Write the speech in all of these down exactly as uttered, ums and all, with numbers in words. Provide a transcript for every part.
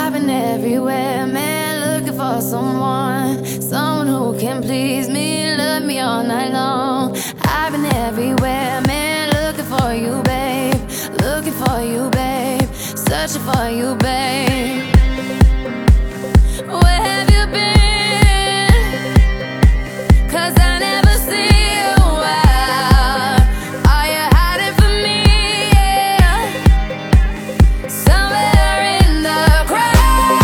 I've been everywhere, man, looking for someone, someone who can please me, love me all night long. I've been everywhere, man, looking for you, babe, looking for you, babe, searching for you, babe. Where have you been? 'Cause I never see you out. Are you hiding from me? Yeah. Somewhere in the crowd.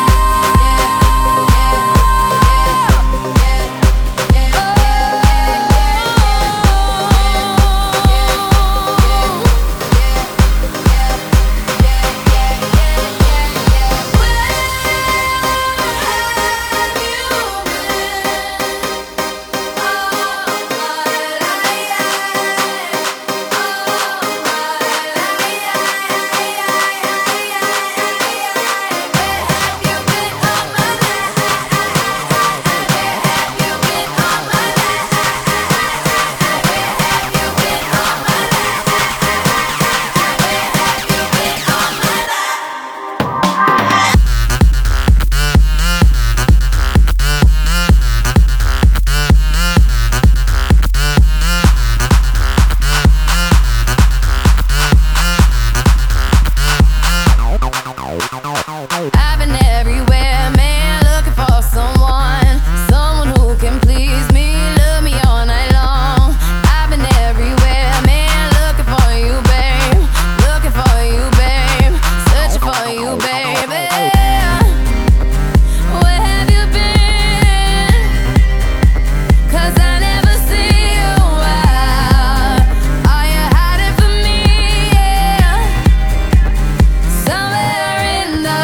I've been everywhere, man, looking for someone, someone who can please me, love me all night long. I've been everywhere, man, looking for you, babe, looking for you, babe, searching for you, baby. Where have you been? 'Cause I never see you out. Are you hiding from me? Yeah. Somewhere in the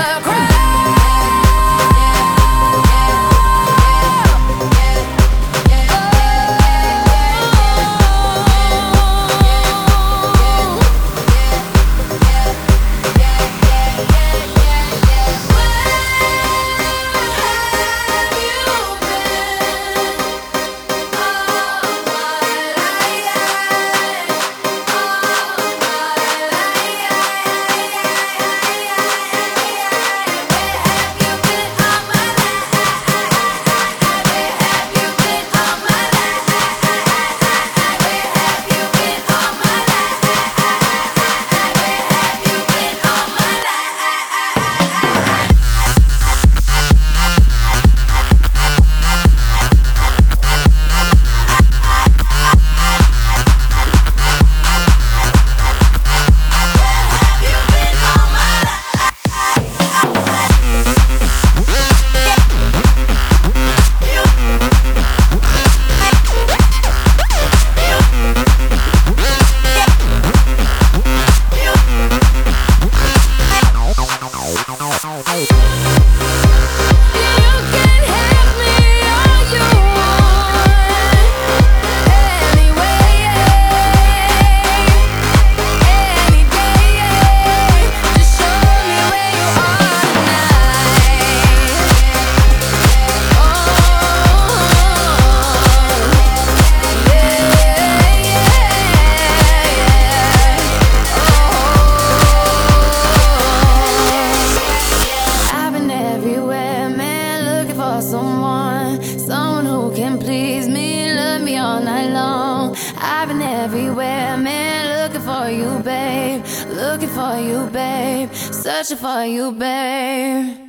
someone, someone who can please me, love me all night long. I've been everywhere, man, looking for you, babe, looking for you, babe, searching for you, babe.